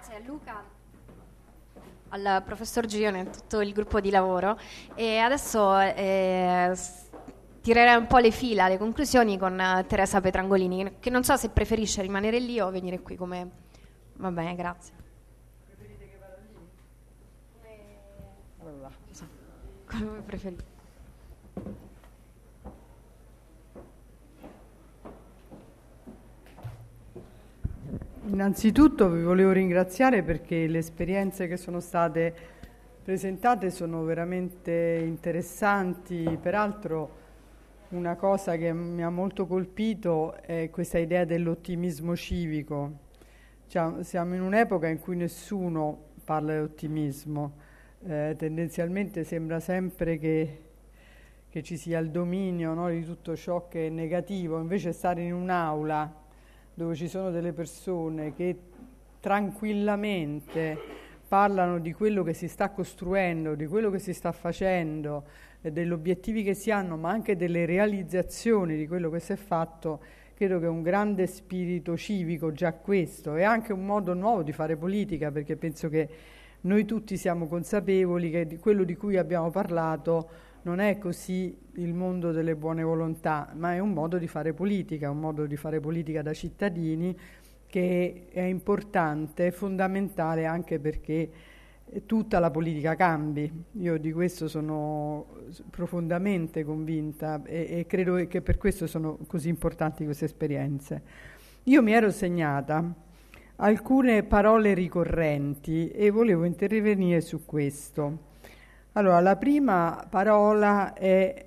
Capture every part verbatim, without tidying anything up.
grazie a Luca, al professor Gione e tutto il gruppo di lavoro. E adesso eh, tirerei un po' le fila, le conclusioni con uh, Teresa Petrangolini, che non so se preferisce rimanere lì o venire qui come... Va bene, grazie. Preferite che vada lì? Come... Allora, so. Come preferite. Innanzitutto vi volevo ringraziare perché le esperienze che sono state presentate sono veramente interessanti. Peraltro una cosa che mi ha molto colpito è questa idea dell'ottimismo civico. Cioè, siamo in un'epoca in cui nessuno parla di ottimismo, eh, tendenzialmente sembra sempre che, che ci sia il dominio, no, di tutto ciò che è negativo, invece stare in un'aula dove ci sono delle persone che tranquillamente parlano di quello che si sta costruendo, di quello che si sta facendo, eh, degli obiettivi che si hanno, ma anche delle realizzazioni di quello che si è fatto, credo che è un grande spirito civico già questo, è anche un modo nuovo di fare politica, perché penso che noi tutti siamo consapevoli che di quello di cui abbiamo parlato non è così il mondo delle buone volontà, ma è un modo di fare politica, un modo di fare politica da cittadini che è importante, fondamentale anche perché tutta la politica cambi. Io di questo sono profondamente convinta e, e credo che per questo sono così importanti queste esperienze. Io mi ero segnata alcune parole ricorrenti e volevo intervenire su questo. Allora, la prima parola è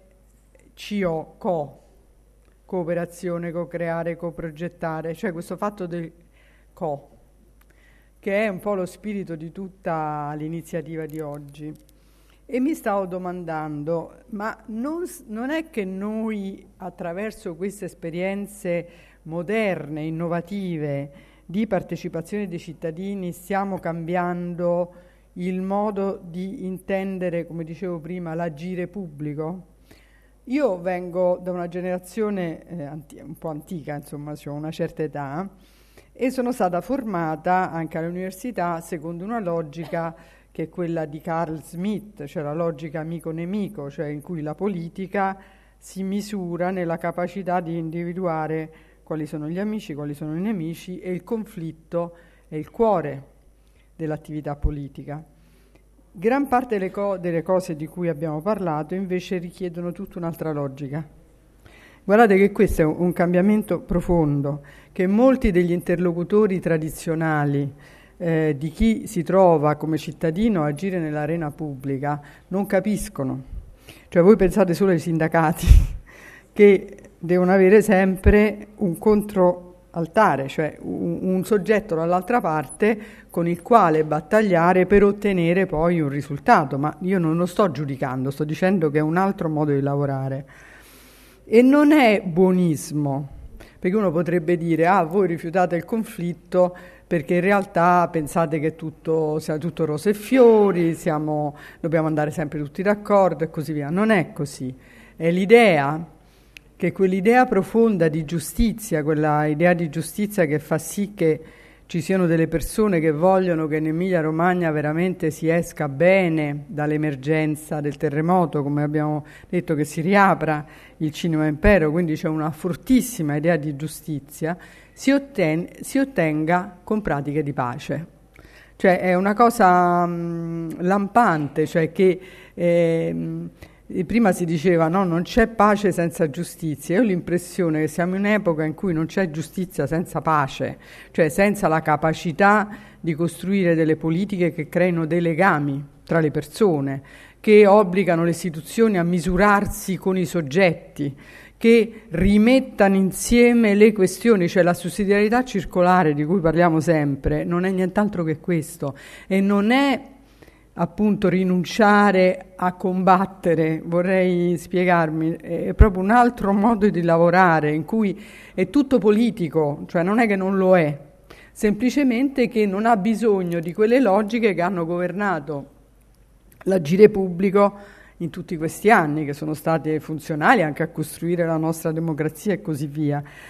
C O, co, cooperazione, co-creare, co-progettare, cioè questo fatto del co, che è un po' lo spirito di tutta l'iniziativa di oggi. E mi stavo domandando, ma non, non è che noi attraverso queste esperienze moderne, innovative, di partecipazione dei cittadini stiamo cambiando il modo di intendere, come dicevo prima, l'agire pubblico? Io vengo da una generazione eh, anti- un po' antica, insomma, ho una certa età, e sono stata formata anche all'università secondo una logica che è quella di Carl Smith, cioè la logica amico-nemico, cioè in cui la politica si misura nella capacità di individuare quali sono gli amici, quali sono i nemici, e il conflitto è il cuore dell'attività politica. Gran parte delle, co- delle cose di cui abbiamo parlato invece richiedono tutta un'altra logica. Guardate che questo è un, un cambiamento profondo che molti degli interlocutori tradizionali eh, di chi si trova come cittadino a agire nell'arena pubblica non capiscono. Cioè voi pensate solo ai sindacati che devono avere sempre un contro altare, cioè un, un soggetto dall'altra parte con il quale battagliare per ottenere poi un risultato, ma io non lo sto giudicando, sto dicendo che è un altro modo di lavorare. E non è buonismo, perché uno potrebbe dire, ah, voi rifiutate il conflitto perché in realtà pensate che tutto sia tutto rose e fiori, siamo, dobbiamo andare sempre tutti d'accordo e così via. Non è così, è l'idea che quell'idea profonda di giustizia, quella idea di giustizia che fa sì che ci siano delle persone che vogliono che in Emilia-Romagna veramente si esca bene dall'emergenza del terremoto, come abbiamo detto, che si riapra il Cinema Impero, quindi c'è una fortissima idea di giustizia, si, otten- si ottenga con pratiche di pace. Cioè è una cosa mh, lampante, cioè che... Eh, prima si diceva no, non c'è pace senza giustizia. Io ho l'impressione che siamo in un'epoca in cui non c'è giustizia senza pace, cioè senza la capacità di costruire delle politiche che creino dei legami tra le persone, che obbligano le istituzioni a misurarsi con i soggetti, che rimettano insieme le questioni, cioè la sussidiarietà circolare di cui parliamo sempre non è nient'altro che questo, e non è appunto rinunciare a combattere, vorrei spiegarmi, è proprio un altro modo di lavorare in cui è tutto politico, cioè non è che non lo è, semplicemente che non ha bisogno di quelle logiche che hanno governato l'agire pubblico in tutti questi anni, che sono state funzionali anche a costruire la nostra democrazia e così via.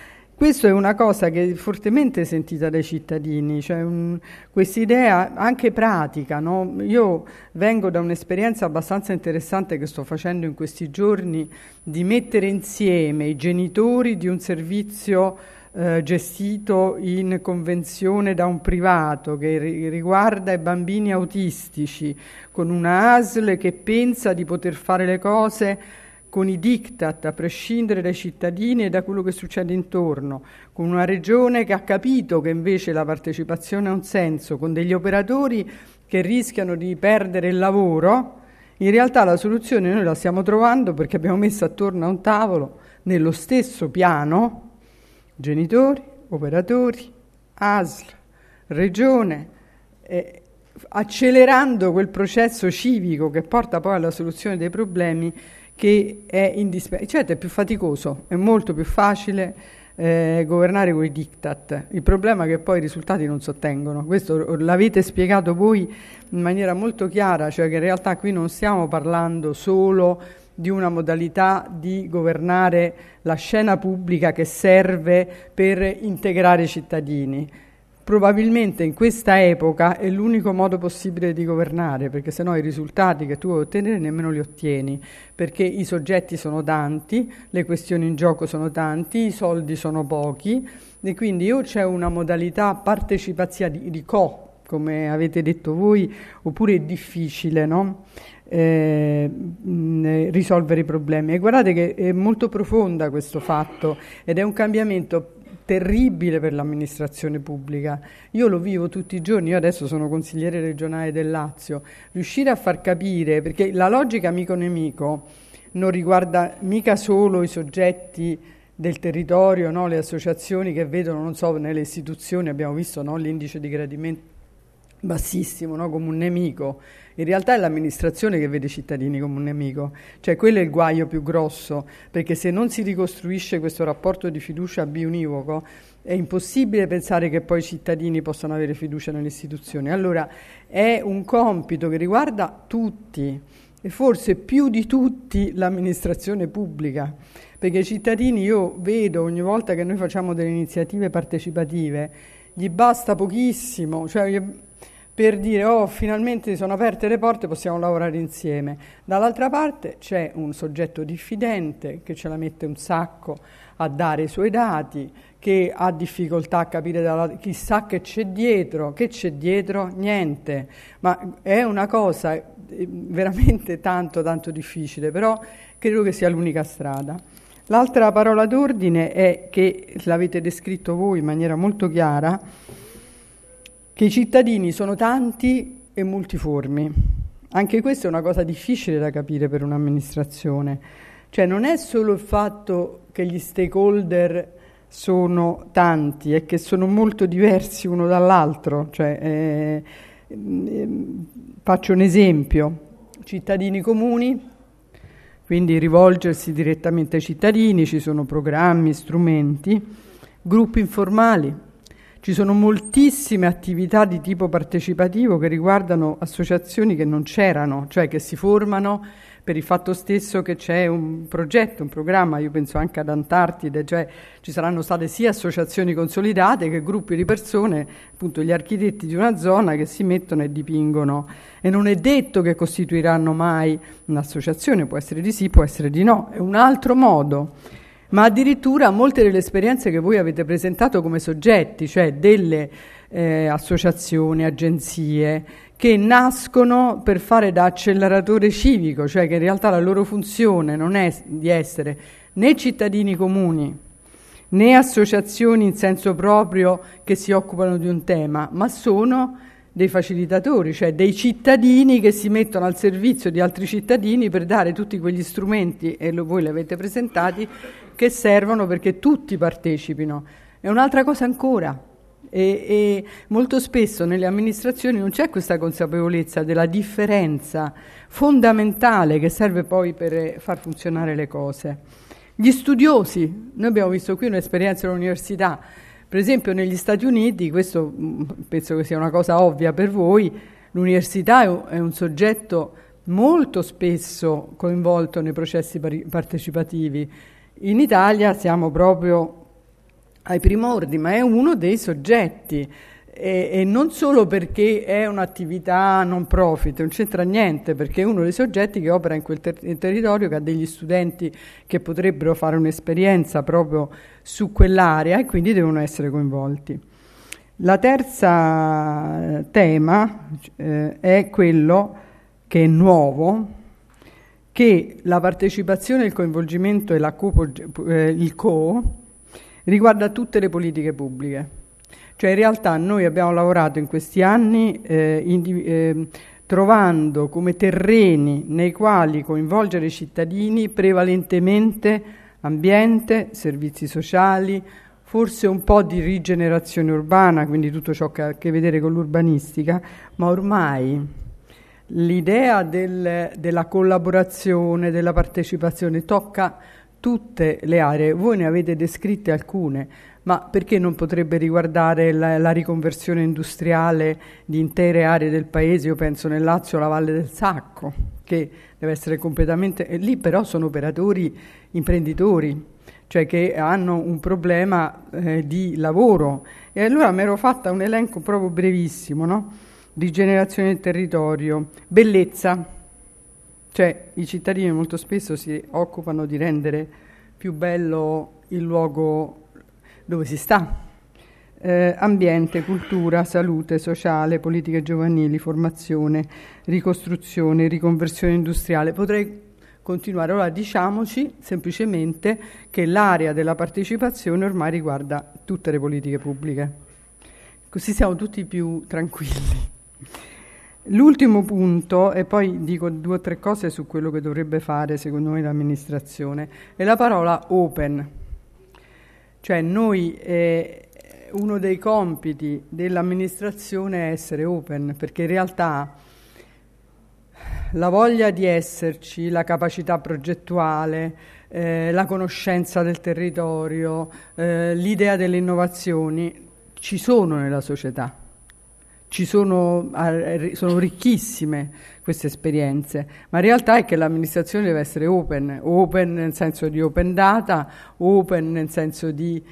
Questa è una cosa che è fortemente sentita dai cittadini, cioè questa idea anche pratica, no? Io vengo da un'esperienza abbastanza interessante che sto facendo in questi giorni di mettere insieme i genitori di un servizio eh, gestito in convenzione da un privato che ri- riguarda i bambini autistici, con una A S L che pensa di poter fare le cose con i diktat, a prescindere dai cittadini e da quello che succede intorno, con una regione che ha capito che invece la partecipazione ha un senso, con degli operatori che rischiano di perdere il lavoro. In realtà la soluzione noi la stiamo trovando perché abbiamo messo attorno a un tavolo, nello stesso piano, genitori, operatori, A S L, regione, eh, accelerando quel processo civico che porta poi alla soluzione dei problemi, che è indispensabile. Certo, è più faticoso, è molto più facile eh, governare con i diktat. Il problema è che poi i risultati non si ottengono. Questo l'avete spiegato voi in maniera molto chiara, cioè che in realtà qui non stiamo parlando solo di una modalità di governare la scena pubblica che serve per integrare i cittadini. Probabilmente in questa epoca è l'unico modo possibile di governare, perché sennò i risultati che tu vuoi ottenere nemmeno li ottieni, perché i soggetti sono tanti, le questioni in gioco sono tanti, i soldi sono pochi, e quindi o c'è una modalità partecipativa di, di co, come avete detto voi, oppure è difficile, no? Eh, mh, risolvere i problemi. E guardate che è molto profonda questo fatto ed è un cambiamento terribile per l'amministrazione pubblica. Io lo vivo tutti i giorni, io adesso sono consigliere regionale del Lazio, riuscire a far capire, perché la logica amico-nemico non riguarda mica solo i soggetti del territorio, no? Le associazioni che vedono, non so, nelle istituzioni abbiamo visto, no? L'indice di gradimento bassissimo, no? Come un nemico. In realtà è l'amministrazione che vede i cittadini come un nemico, cioè quello è il guaio più grosso, perché se non si ricostruisce questo rapporto di fiducia biunivoco è impossibile pensare che poi i cittadini possano avere fiducia nelle istituzioni. Allora è un compito che riguarda tutti e forse più di tutti l'amministrazione pubblica, perché i cittadini, io vedo ogni volta che noi facciamo delle iniziative partecipative, gli basta pochissimo, cioè per dire oh finalmente sono aperte le porte, possiamo lavorare insieme. Dall'altra parte c'è un soggetto diffidente che ce la mette un sacco a dare i suoi dati, che ha difficoltà a capire dalla, chissà che c'è dietro, che c'è dietro? Niente, ma è una cosa veramente tanto tanto difficile, però credo che sia l'unica strada. L'altra parola d'ordine è che l'avete descritto voi in maniera molto chiara, che i cittadini sono tanti e multiformi. Anche questa è una cosa difficile da capire per un'amministrazione. Cioè non è solo il fatto che gli stakeholder sono tanti e che sono molto diversi uno dall'altro. Cioè, eh, eh, faccio un esempio. Cittadini comuni, quindi rivolgersi direttamente ai cittadini, ci sono programmi, strumenti, gruppi informali. Ci sono moltissime attività di tipo partecipativo che riguardano associazioni che non c'erano, cioè che si formano per il fatto stesso che c'è un progetto, un programma, io penso anche ad Antartide, cioè ci saranno state sia associazioni consolidate che gruppi di persone, appunto gli architetti di una zona che si mettono e dipingono, e non è detto che costituiranno mai un'associazione, può essere di sì, può essere di no, è un altro modo. Ma addirittura molte delle esperienze che voi avete presentato come soggetti, cioè delle eh, associazioni, agenzie, che nascono per fare da acceleratore civico, cioè che in realtà la loro funzione non è di essere né cittadini comuni, né associazioni in senso proprio che si occupano di un tema, ma sono dei facilitatori, cioè dei cittadini che si mettono al servizio di altri cittadini per dare tutti quegli strumenti, e lo, voi li avete presentati, che servono perché tutti partecipino. È un'altra cosa ancora, e, e molto spesso nelle amministrazioni non c'è questa consapevolezza della differenza fondamentale che serve poi per far funzionare le cose. Gli studiosi, noi abbiamo visto qui un'esperienza all'università, per esempio negli Stati Uniti, questo penso che sia una cosa ovvia per voi, l'università è un soggetto molto spesso coinvolto nei processi partecipativi. In Italia siamo proprio ai primordi, ma è uno dei soggetti. E, e non solo perché è un'attività non profit, non c'entra niente, perché è uno dei soggetti che opera in quel ter- in territorio, che ha degli studenti che potrebbero fare un'esperienza proprio su quell'area e quindi devono essere coinvolti. La terza tema eh, è quello che è nuovo, che la partecipazione, il coinvolgimento e la co- eh, il co riguarda tutte le politiche pubbliche. Cioè in realtà noi abbiamo lavorato in questi anni eh, indiv- eh, trovando come terreni nei quali coinvolgere i cittadini prevalentemente ambiente, servizi sociali, forse un po' di rigenerazione urbana, quindi tutto ciò che ha a che vedere con l'urbanistica, ma ormai l'idea del, della collaborazione, della partecipazione tocca tutte le aree. Voi ne avete descritte alcune, ma perché non potrebbe riguardare la, la riconversione industriale di intere aree del paese? Io penso nel Lazio alla Valle del Sacco, che deve essere completamente... E lì però sono operatori imprenditori, cioè che hanno un problema eh, di lavoro. E allora mi ero fatta un elenco proprio brevissimo, no? Rigenerazione del territorio, bellezza, cioè i cittadini molto spesso si occupano di rendere più bello il luogo dove si sta, eh, ambiente, cultura, salute, sociale, politiche giovanili, formazione, ricostruzione, riconversione industriale. Potrei continuare. Allora diciamoci semplicemente che l'area della partecipazione ormai riguarda tutte le politiche pubbliche, così siamo tutti più tranquilli. L'ultimo punto, e poi dico due o tre cose su quello che dovrebbe fare secondo me l'amministrazione, è la parola open. Cioè noi, eh, uno dei compiti dell'amministrazione è essere open, perché in realtà la voglia di esserci, la capacità progettuale, eh, la conoscenza del territorio, eh, l'idea delle innovazioni ci sono nella società. Ci sono, sono ricchissime queste esperienze, ma in realtà è che l'amministrazione deve essere open, open nel senso di open data, open nel senso di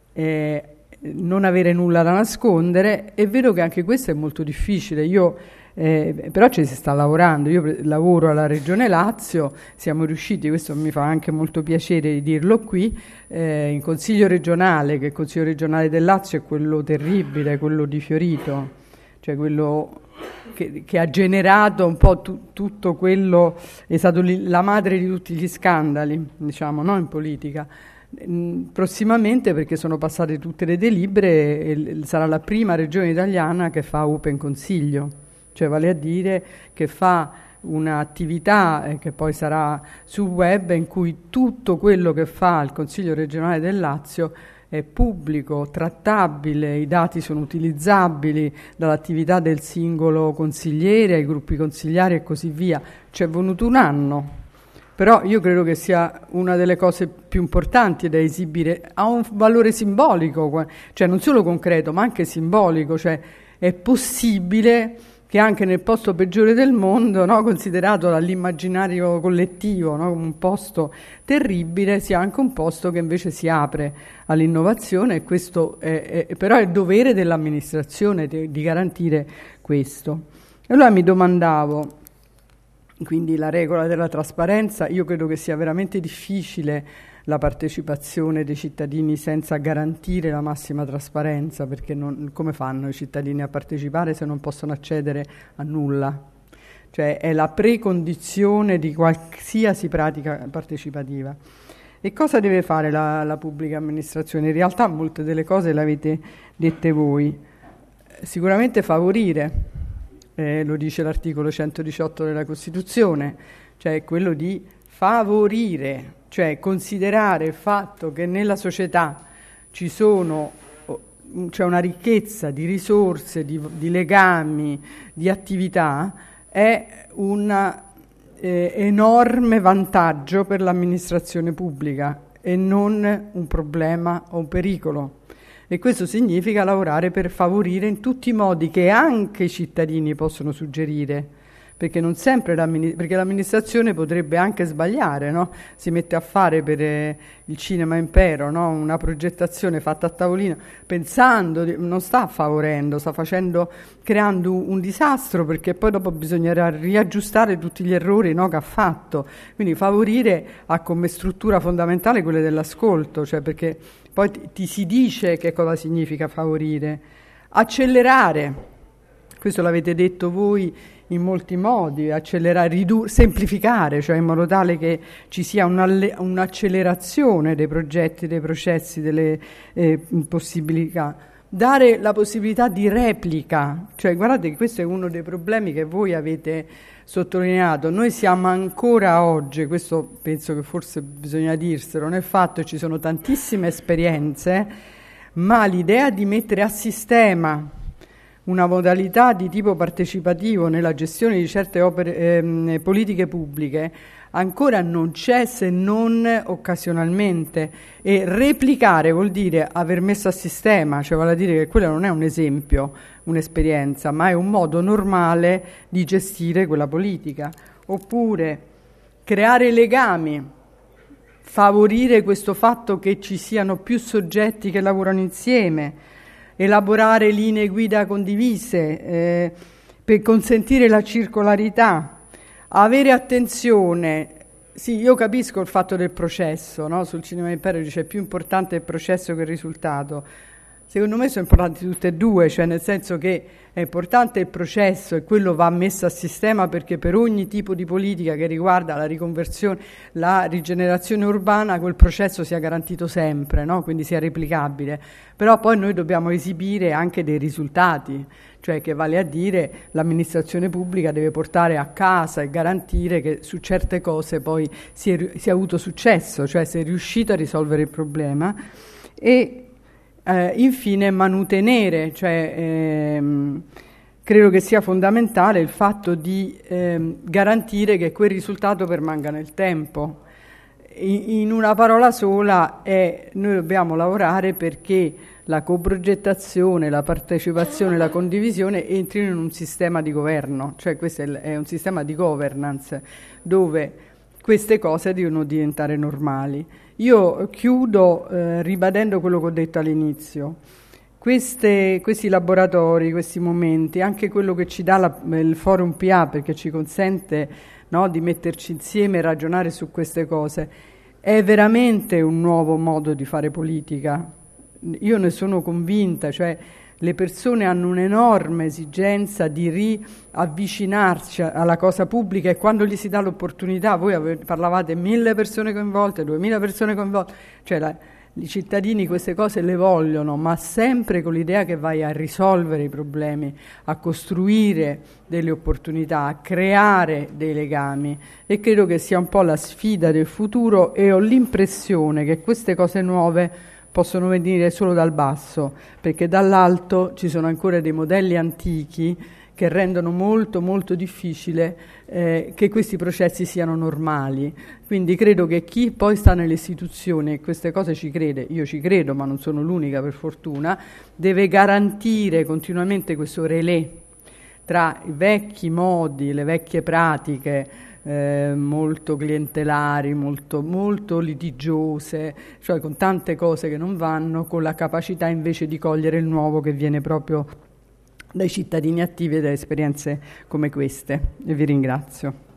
eh, non avere nulla da nascondere. È vero che anche questo è molto difficile, io, eh, però ci si sta lavorando. Io lavoro alla Regione Lazio, siamo riusciti, questo mi fa anche molto piacere di dirlo qui, eh, in Consiglio regionale, che il Consiglio regionale del Lazio è quello terribile, quello di Fiorito, cioè quello che, che ha generato un po' tu, tutto quello, è stato li, la madre di tutti gli scandali, diciamo, no, in politica. Mm, prossimamente, perché sono passate tutte le delibere, e sarà la prima regione italiana che fa Open Consiglio, cioè vale a dire che fa un'attività eh, che poi sarà sul web, in cui tutto quello che fa il Consiglio regionale del Lazio è pubblico, trattabile, i dati sono utilizzabili dall'attività del singolo consigliere ai gruppi consigliari e così via. Ci è venuto un anno, però io credo che sia una delle cose più importanti da esibire. Ha un valore simbolico, cioè non solo concreto ma anche simbolico, cioè è possibile che anche nel posto peggiore del mondo, no, considerato dall'immaginario collettivo, no, come un posto terribile, sia anche un posto che invece si apre all'innovazione, e questo è, è, però è il dovere dell'amministrazione di, di garantire questo. E allora mi domandavo, quindi la regola della trasparenza, io credo che sia veramente difficile la partecipazione dei cittadini senza garantire la massima trasparenza, perché non, come fanno i cittadini a partecipare se non possono accedere a nulla? Cioè è la precondizione di qualsiasi pratica partecipativa. E cosa deve fare la, la pubblica amministrazione? In realtà molte delle cose le avete dette voi. Sicuramente favorire, eh, lo dice l'articolo centodiciotto della Costituzione, cioè quello di favorire, cioè considerare il fatto che nella società ci sono, c'è una ricchezza di risorse, di, di legami, di attività, è un eh, enorme vantaggio per l'amministrazione pubblica e non un problema o un pericolo. E questo significa lavorare per favorire in tutti i modi che anche i cittadini possono suggerire, perché non sempre l'ammini- perché l'amministrazione potrebbe anche sbagliare, no? Si mette a fare per eh, il Cinema Impero, no? Una progettazione fatta a tavolino, pensando, di- non sta favorendo, sta facendo, creando un disastro, perché poi dopo bisognerà riaggiustare tutti gli errori, no, che ha fatto. Quindi favorire ha come struttura fondamentale quella dell'ascolto, cioè perché poi ti, ti si dice che cosa significa favorire. Accelerare, questo l'avete detto voi in molti modi, accelerare, ridu- semplificare, cioè in modo tale che ci sia un'accelerazione dei progetti, dei processi, delle eh, possibilità. Dare la possibilità di replica, cioè guardate che questo è uno dei problemi che voi avete sottolineato. Noi siamo ancora oggi, questo penso che forse bisogna dirselo, nel fatto che ci sono tantissime esperienze, ma l'idea di mettere a sistema una modalità di tipo partecipativo nella gestione di certe opere, ehm, politiche pubbliche ancora non c'è, se non occasionalmente, e replicare vuol dire aver messo a sistema, cioè vale a dire che quello non è un esempio, un'esperienza, ma è un modo normale di gestire quella politica. Oppure creare legami, favorire questo fatto che ci siano più soggetti che lavorano insieme, elaborare linee guida condivise eh, per consentire la circolarità, avere attenzione. Sì, io capisco il fatto del processo, no? Sul Cinema Impero dice è più importante il processo che il risultato. Secondo me sono importanti tutte e due, cioè nel senso che è importante il processo e quello va messo a sistema, perché per ogni tipo di politica che riguarda la riconversione, la rigenerazione urbana, quel processo sia garantito sempre, no? Quindi sia replicabile. Però poi noi dobbiamo esibire anche dei risultati, cioè che vale a dire l'amministrazione pubblica deve portare a casa e garantire che su certe cose poi si è, si è avuto successo, cioè si è riuscito a risolvere il problema. E Eh, infine manutenere, cioè ehm, credo che sia fondamentale il fatto di ehm, garantire che quel risultato permanga nel tempo. In, in una parola sola, è, noi dobbiamo lavorare perché la coprogettazione, la partecipazione, la condivisione entrino in un sistema di governo, cioè questo è, è un sistema di governance dove queste cose devono diventare normali. Io chiudo eh, ribadendo quello che ho detto all'inizio. Queste, questi laboratori, questi momenti, anche quello che ci dà la, il Forum P A, perché ci consente, no, di metterci insieme e ragionare su queste cose, è veramente un nuovo modo di fare politica. Io ne sono convinta, cioè le persone hanno un'enorme esigenza di riavvicinarsi alla cosa pubblica, e quando gli si dà l'opportunità, voi avete, parlavate mille persone coinvolte, duemila persone coinvolte, cioè la, i cittadini queste cose le vogliono, ma sempre con l'idea che vai a risolvere i problemi, a costruire delle opportunità, a creare dei legami, e credo che sia un po' la sfida del futuro, e ho l'impressione che queste cose nuove possono venire solo dal basso, perché dall'alto ci sono ancora dei modelli antichi che rendono molto molto difficile eh, che questi processi siano normali. Quindi credo che chi poi sta nelle istituzioni e queste cose ci crede, io ci credo ma non sono l'unica per fortuna, deve garantire continuamente questo relè tra i vecchi modi, le vecchie pratiche Eh, molto clientelari, molto, molto litigiose, cioè con tante cose che non vanno, con la capacità invece di cogliere il nuovo che viene proprio dai cittadini attivi e da esperienze come queste. E vi ringrazio.